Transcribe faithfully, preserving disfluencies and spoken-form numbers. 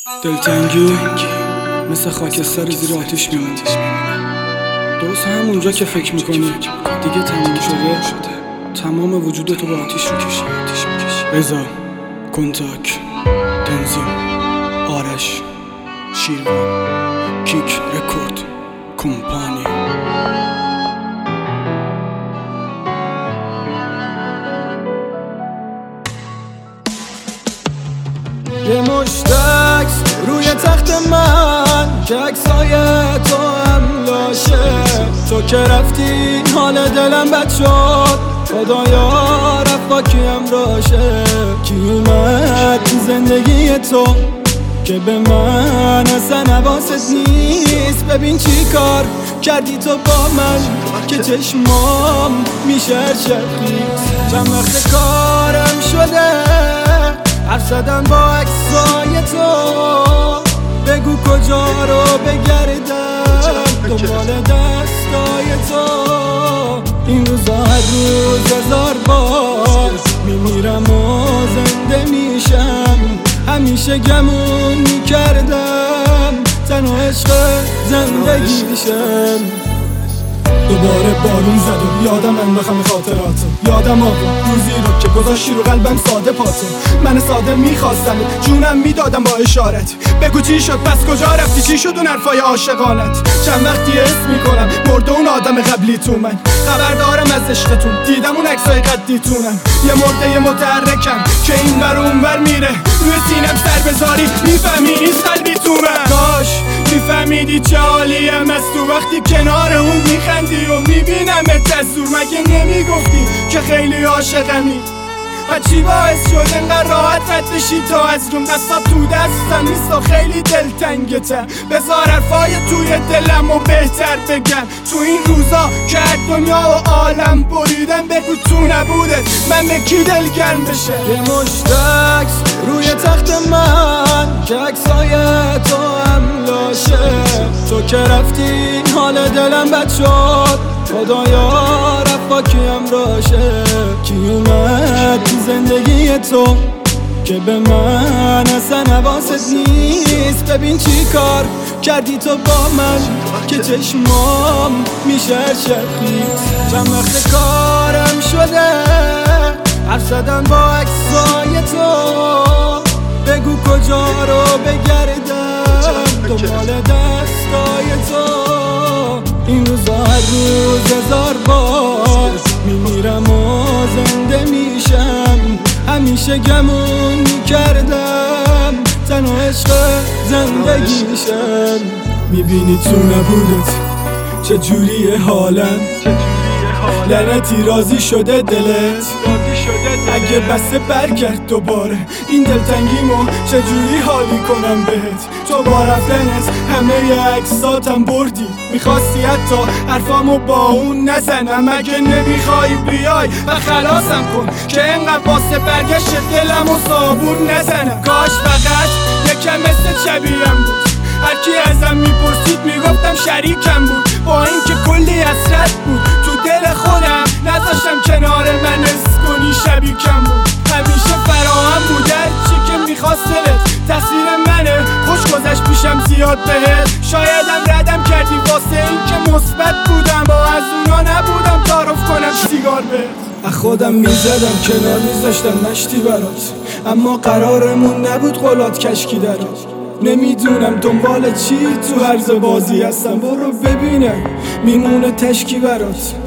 دلتنگی مثل خاکستر زیر آتیش میمونه، درست همونجا که فکر میکنی دیگه تموم شده، تمام وجودتو به آتیش میکشی. رضا، کنتاک، تنظیم، آرش، شیروان، کیک رکورد، کمپانی. یه مشت عکس روی تخت من که عکسای تو هم لاشه، تو که رفتی حال دلم بد شد، خدایا رفت با کیم راشه. کی اومد تو زندگی تو که به من اصلا حواست نیست؟ ببین چی کار کردی تو با من که چشمام میشه شخیص. چند وقت کارم شده حرف زدن با عکسای تو، بگو کجا رو بگردم دنبال دستای تو. این روزا هر روز هزار بار میمیرم و زنده میشم، همیشه گمون میکردم تنها عشق زندگیشم. دوباره بارون زد و یادم انداختم خاطراتو، یادم آقا روزی رو که گذاشتی رو قلبم ساده پاتو. من ساده میخواستم جونم میدادم با اشارت، بگو چی شد پس کجا رفتی، چی شد اون حرفای عاشقانت؟ چند وقتی اسم میکنم مرده اون آدم قبلی تو، من خبر دارم از عشقتون، دیدم اون عکسای قدیتونم. یه مرده یه متحرکم که این ور اون ور میره، روی سینم سر بذاری میفهمی نیست قلبی تو من. کاش میفهمیدی چه حالیم از تو وقتی کنار اون میخندی و میبینمت از دور. مگه نمیگفتی که خیلی عاشقمی؟ و چی باعث شد انقدر راحت رد بشی تا از روم؟ دستا تو دستم نیست و خیلی دلتنگته، بذار حرفای توی دلم و بهتر بگم. تو این روزا که دنیا و عالم بریدن، بگو تو نبودت من به کی دلگرم بشه. یه مشت عکس روی تخت من که عکسای تو هم لاشه، تو که رفتی حال دلم بد شد، خدایا رفت با کیم راشه. کی اومد تو زندگی تو که به من اصلا حواست نیست؟ ببین چی کار کردی تو با من که چشمام میشه شخیص. چند وقت کارم شده حرف زدن با عکسای تو، بگو کجا رو بگردم دنبال دستای تو. این روزا هر روز هزار بار میمیرم و زنده میشم، همیشه گمون میکردم تنها عشق زندگیشم. میبینی تو نبودت چجوری حالم، لعنتی راضی شده دلت اگه بسته برگرد دوباره این دلتنگیمو چجوری حالی کنم بهت؟ تو با رفتنت همه عکساتم بردی، میخواستی حتی حرفامو با اون نزنم. اگه نمیخوای بیای و خلاصم کن که انقدر واسه برگشت دلمو صابون نزنم. کاش فقط یکم مثل شبیهم بود، هرکی ازم میپرسید میگفتم شریکم بود، با اینکه کلی حسرت بود تو دل خودم، نذاشتم کنار من حس کنی شبیکم بود. همیشه فراهم بود هرچی که میخواست دلت، تقصیر منه خوش گذشت پیشم زیاد بهت. شایدم ردم کردی واسه اینکه مثبت بودم، با از اونا نبودم تعارف کنم سیگار بهت. از خودم میزدم کنار میذاشتم مشتی برات، اما قرارمون نبود قولات کشکی درات. نمیدونم دنبال چی تو هرز بازی هستم، برو ببینم میمونه تشکی برات.